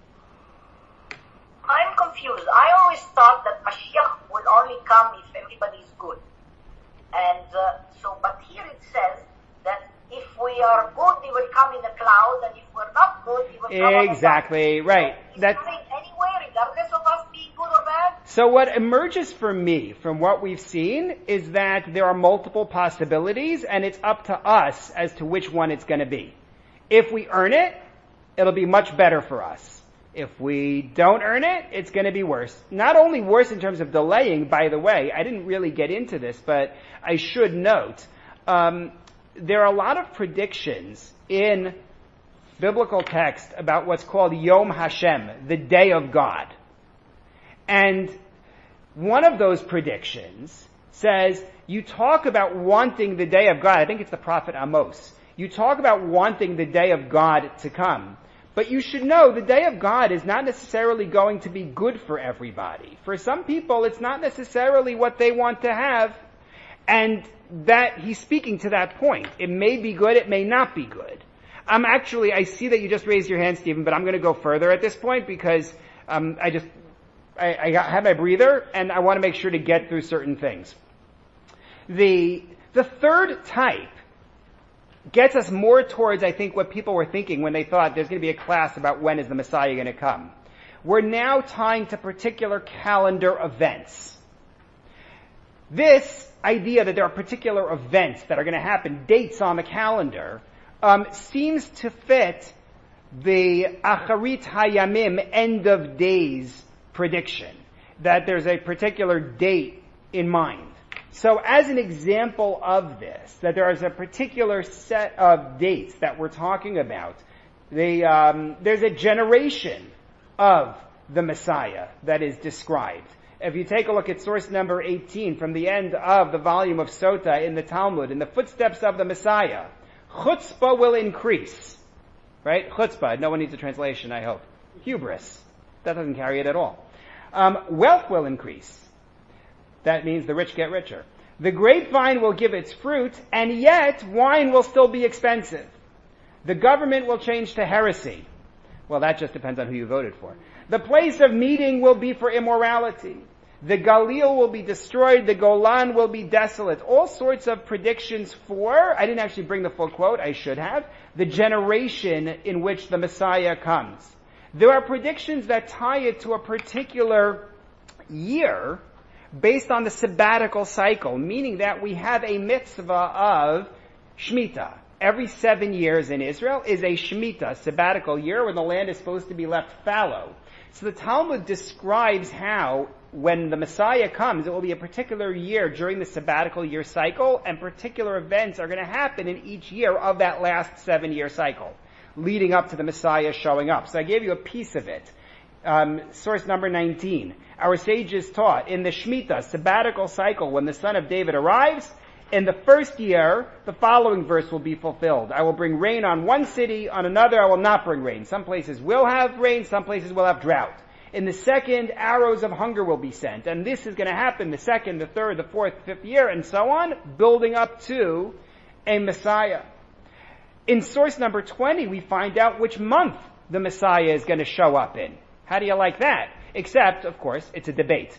I'm confused. I always thought that Mashiach will only come if everybody is good. And uh, so, but here it says that if we are good, he will come in a cloud, and if we're not good, he will come on a Exactly, cloud. right. He's That's, coming anywhere, regardless of us being good or bad. so what emerges for me from what we've seen is that there are multiple possibilities, and it's up to us as to which one it's going to be. If we earn it, it'll be much better for us. If we don't earn it, it's going to be worse. Not only worse in terms of delaying, by the way, I didn't really get into this, but I should note, um, there are a lot of predictions in biblical text about what's called Yom Hashem, the day of God. And one of those predictions says, you talk about wanting the day of God. I think it's the prophet Amos. You talk about wanting the day of God to come. But you should know the day of God is not necessarily going to be good for everybody. For some people, it's not necessarily what they want to have. And that, he's speaking to that point. It may be good, it may not be good. I'm actually, I see that you just raised your hand, Stephen, but I'm going to go further at this point because um, I just, I, I got, had my breather and I want to make sure to get through certain things. The, the third type gets us more towards, I think, what people were thinking when they thought there's going to be a class about when is the Messiah going to come. We're now tying to particular calendar events. This idea that there are particular events that are going to happen, dates on the calendar, um, seems to fit the Acharit Hayamim, end of days prediction, that there's a particular date in mind. So as an example of this, that there is a particular set of dates that we're talking about, the, um, there's a generation of the Messiah that is described. If you take a look at source number eighteen from the end of the volume of Sota in the Talmud, in the footsteps of the Messiah, chutzpah will increase. Right? Chutzpah, no one needs a translation, I hope. Hubris. That doesn't carry it at all. Um, wealth will increase. That means the rich get richer. The grapevine will give its fruit, and yet wine will still be expensive. The government will change to heresy. Well, that just depends on who you voted for. The place of meeting will be for immorality. The Galil will be destroyed. The Golan will be desolate. All sorts of predictions for, I didn't actually bring the full quote, I should have, the generation in which the Messiah comes. There are predictions that tie it to a particular year based on the sabbatical cycle, meaning that we have a mitzvah of Shemitah. Every seven years in Israel is a Shemitah, sabbatical year, when the land is supposed to be left fallow. So the Talmud describes how, when the Messiah comes, it will be a particular year during the sabbatical year cycle, and particular events are going to happen in each year of that last seven-year cycle, leading up to the Messiah showing up. So I gave you a piece of it. Um, source number nineteen. Our sages taught in the Shemitah, sabbatical cycle, when the son of David arrives, in the first year, the following verse will be fulfilled. I will bring rain on one city, on another I will not bring rain. Some places will have rain, some places will have drought. In the second, arrows of hunger will be sent. And this is going to happen the second, the third, the fourth, fifth year, and so on, building up to a Messiah. In source number twenty, we find out which month the Messiah is going to show up in. How do you like that? Except, of course, it's a debate.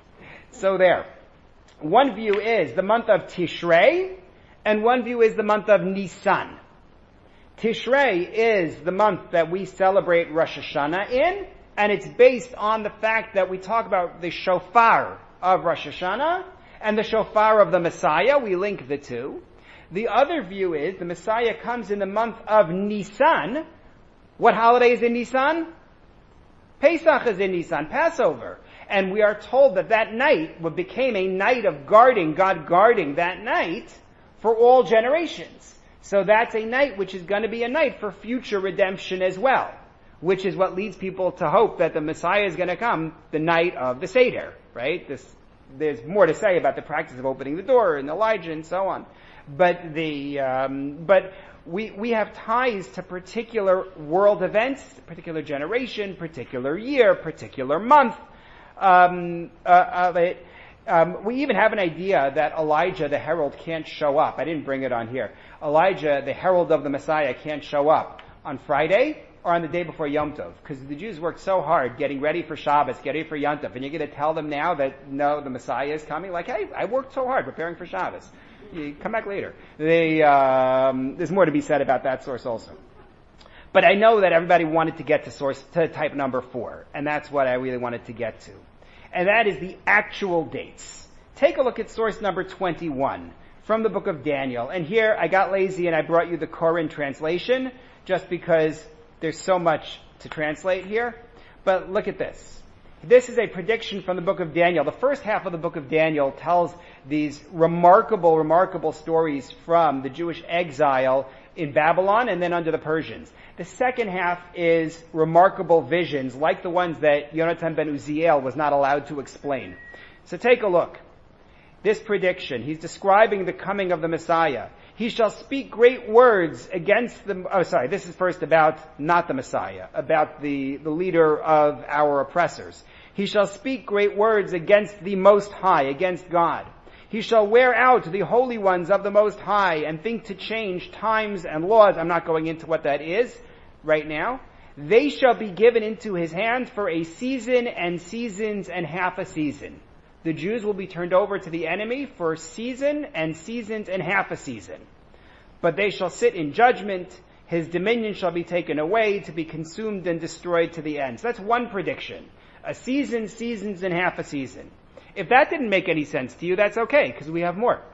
So there. One view is the month of Tishrei, and one view is the month of Nisan. Tishrei is the month that we celebrate Rosh Hashanah in, and it's based on the fact that we talk about the shofar of Rosh Hashanah and the shofar of the Messiah. We link the two. The other view is the Messiah comes in the month of Nisan. What holiday is in Nisan? Pesach is in Nisan, Passover. And we are told that that night what became a night of guarding, God guarding that night for all generations. So that's a night which is going to be a night for future redemption as well, which is what leads people to hope that the Messiah is going to come the night of the Seder, right? This, there's more to say about the practice of opening the door and Elijah and so on. But the, um, but we, we have ties to particular world events, particular generation, particular year, particular month. Um, uh, of it. Um, we even have an idea that Elijah, the herald, can't show up. I didn't bring it on here. Elijah, the herald of the Messiah, can't show up on Friday or on the day before Yom Tov, because the Jews worked so hard getting ready for Shabbos, getting ready for Yom Tov, and you're going to tell them now that no, the Messiah is coming? Like, hey, I worked so hard preparing for Shabbos. You come back later. They, um, there's more to be said about that source also. But I know that everybody wanted to get to source, to type number four, and that's what I really wanted to get to. And that is the actual dates. Take a look at source number twenty-one from the book of Daniel. And here I got lazy and I brought you the Koran translation just because there's so much to translate here. But look at this. This is a prediction from the book of Daniel. The first half of the book of Daniel tells these remarkable, remarkable stories from the Jewish exile in Babylon and then under the Persians. The second half is remarkable visions like the ones that Yonatan ben Uziel was not allowed to explain. So take a look. This prediction, he's describing the coming of the Messiah. He shall speak great words against the, oh sorry, this is first about not the Messiah, about the, the leader of our oppressors. He shall speak great words against the Most High, against God. He shall wear out the holy ones of the Most High and think to change times and laws. I'm not going into what that is right now. They shall be given into his hand for a season and seasons and half a season. The Jews will be turned over to the enemy for a season and seasons and half a season. But they shall sit in judgment. His dominion shall be taken away to be consumed and destroyed to the end. So that's one prediction. A season, seasons, and half a season. If that didn't make any sense to you, that's okay, because we have more.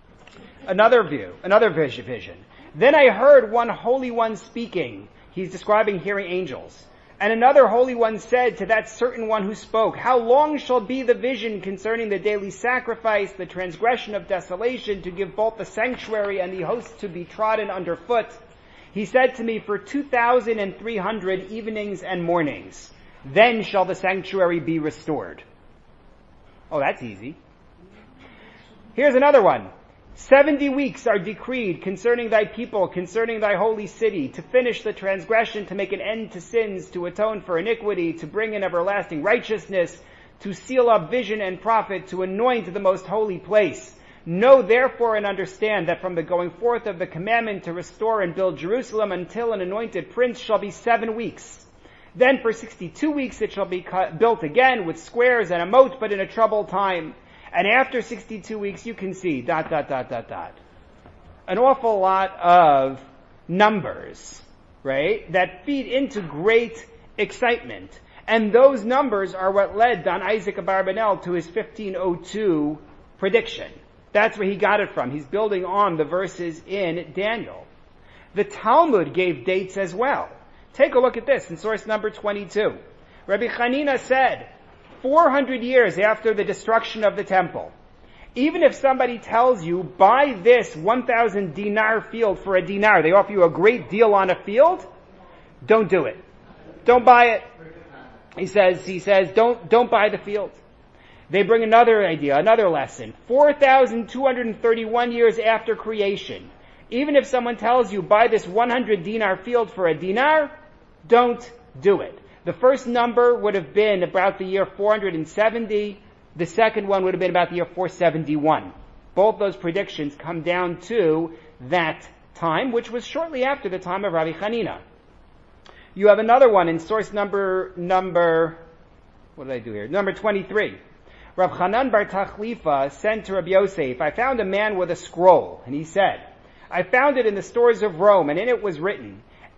Another view, another vision. Then I heard one holy one speaking. He's describing hearing angels. And another holy one said to that certain one who spoke, how long shall be the vision concerning the daily sacrifice, the transgression of desolation, to give both the sanctuary and the host to be trodden underfoot? He said to me, for two thousand and three hundred evenings and mornings, then shall the sanctuary be restored. Oh, that's easy. Here's another one. Seventy weeks are decreed concerning thy people, concerning thy holy city, to finish the transgression, to make an end to sins, to atone for iniquity, to bring in everlasting righteousness, to seal up vision and prophet, to anoint the most holy place. Know therefore and understand that from the going forth of the commandment to restore and build Jerusalem until an anointed prince shall be seven weeks. Then for sixty-two weeks it shall be cut, built again with squares and a moat, but in a troubled time. And after sixty-two weeks you can see, dot, dot, dot, dot, dot. An awful lot of numbers, right, that feed into great excitement. And those numbers are what led Don Isaac Abarbanel to his fifteen oh two prediction. That's where he got it from. He's building on the verses in Daniel. The Talmud gave dates as well. Take a look at this in source number twenty-two. Rabbi Chanina said, four hundred years after the destruction of the temple, even if somebody tells you, buy this one thousand dinar field for a dinar, they offer you a great deal on a field, don't do it. Don't buy it. He says, he says, don't, don't buy the field. They bring another idea, another lesson. four thousand two hundred thirty-one years after creation, even if someone tells you, buy this one hundred dinar field for a dinar, don't do it. The first number would have been about the year four hundred seventy. The second one would have been about the year four seventy-one. Both those predictions come down to that time, which was shortly after the time of Rabbi Chanina. You have another one in source number, number, what did I do here? Number twenty-three. Rav Chanan bar Tachlifa sent to Rabbi Yosef, I found a man with a scroll, and he said, I found it in the stores of Rome, and in it was written,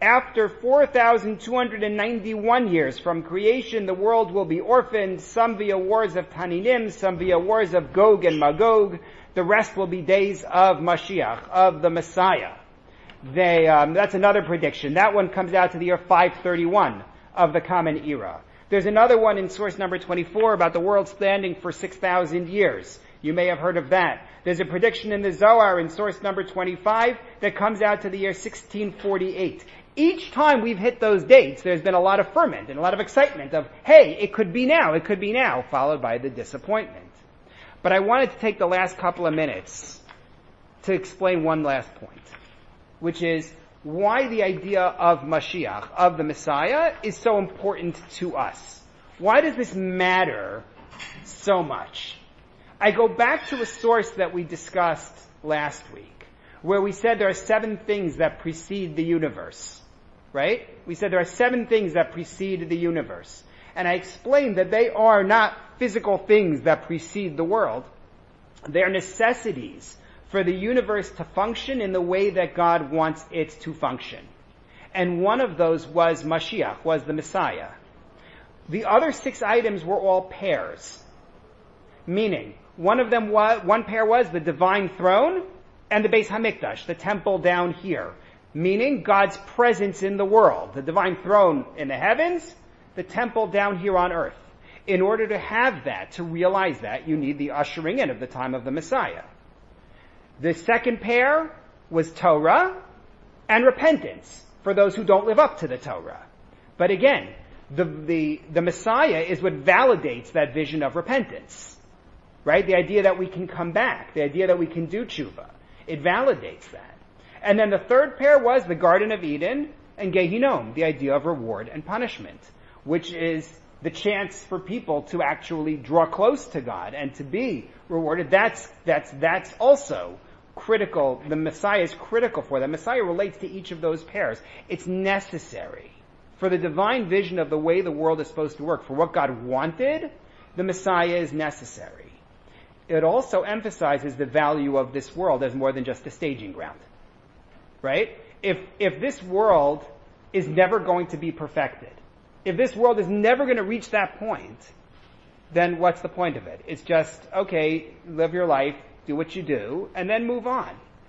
After four thousand two hundred ninety-one years from creation, the world will be orphaned, some via wars of Taninim, some via wars of Gog and Magog. The rest will be days of Mashiach, of the Messiah. They, um, that's another prediction. That one comes out to the year five thirty-one of the Common Era. There's another one in source number twenty-four about the world standing for six thousand years. You may have heard of that. There's a prediction in the Zohar in source number twenty-five that comes out to the year sixteen forty-eight. Each time we've hit those dates, there's been a lot of ferment and a lot of excitement of, hey, it could be now, it could be now, followed by the disappointment. But I wanted to take the last couple of minutes to explain one last point, which is why the idea of Mashiach, of the Messiah, is so important to us. Why does this matter so much? I go back to a source that we discussed last week, where we said there are seven things that precede the universe. Right? We said there are seven things that precede the universe. And I explained that they are not physical things that precede the world. They are necessities for the universe to function in the way that God wants it to function. And one of those was Mashiach, was the Messiah. The other six items were all pairs. Meaning, one of them was, one pair was the divine throne and the Beis Hamikdash, the temple down here. Meaning God's presence in the world, the divine throne in the heavens, the temple down here on earth. In order to have that, to realize that, you need the ushering in of the time of the Messiah. The second pair was Torah and repentance for those who don't live up to the Torah. But again, the, the, the Messiah is what validates that vision of repentance. Right? The idea that we can come back, the idea that we can do tshuva. It validates that. And then the third pair was the Garden of Eden and Gehinom, the idea of reward and punishment, which is the chance for people to actually draw close to God and to be rewarded. That's, that's, that's also critical. The Messiah is critical for that. Messiah relates to each of those pairs. It's necessary for the divine vision of the way the world is supposed to work. For what God wanted, the Messiah is necessary. It also emphasizes the value of this world as more than just a staging ground. Right? If, if this world is never going to be perfected, if this world is never going to reach that point, then what's the point of it? It's just, okay, live your life, do what you do, and then move on.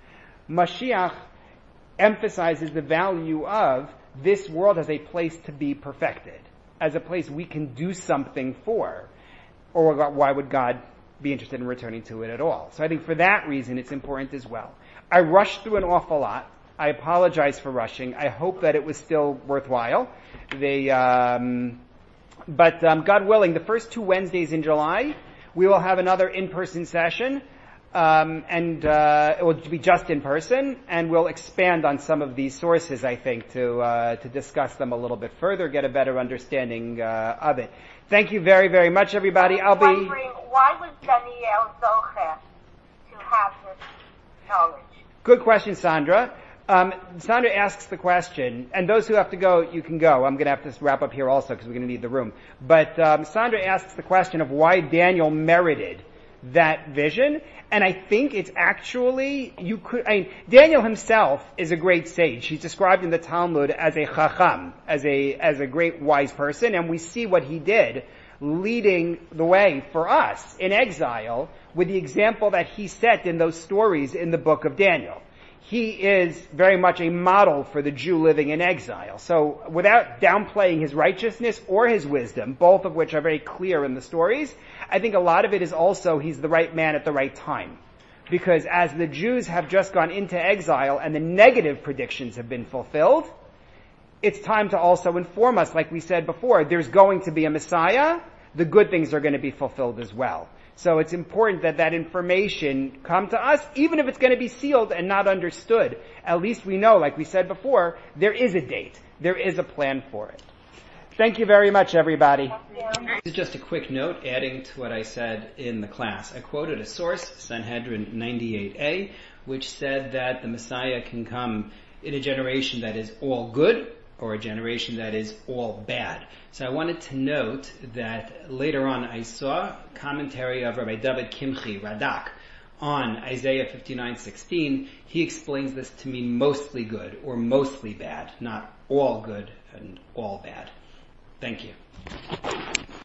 Mashiach emphasizes the value of this world as a place to be perfected, as a place we can do something for, or why would God be interested in returning to it at all? So I think for that reason it's important as well. I rushed through an awful lot. I apologize for rushing. I hope that it was still worthwhile. They, um, but um, God willing, the first two Wednesdays in July, we will have another in-person session, um, and uh, it will be just in person, and we'll expand on some of these sources, I think, to uh, to discuss them a little bit further, get a better understanding uh, of it. Thank you very, very much, everybody. I'll be wondering, why was Daniel Zocher to have this knowledge? Good question, Sandra. Um, Sandra asks the question, and those who have to go, you can go. I'm going to have to wrap up here also because we're going to need the room. But um, Sandra asks the question of why Daniel merited that vision, and I think it's actually, you could, I mean, Daniel himself is a great sage. He's described in the Talmud as a chacham, as a, as a great wise person, and we see what he did leading the way for us in exile with the example that he set in those stories in the book of Daniel. He is very much a model for the Jew living in exile. So without downplaying his righteousness or his wisdom, both of which are very clear in the stories, I think a lot of it is also he's the right man at the right time. Because as the Jews have just gone into exile and the negative predictions have been fulfilled, it's time to also inform us, like we said before, there's going to be a Messiah, the good things are going to be fulfilled as well. So it's important that that information come to us, even if it's going to be sealed and not understood. At least we know, like we said before, there is a date. There is a plan for it. Thank you very much, everybody. This is just a quick note, adding to what I said in the class. I quoted a source, Sanhedrin ninety-eight A, which said that the Messiah can come in a generation that is all good, or a generation that is all bad. So I wanted to note that later on I saw commentary of Rabbi David Kimchi, Radak, on Isaiah fifty-nine sixteen, he explains this to mean mostly good or mostly bad, not all good and all bad. Thank you.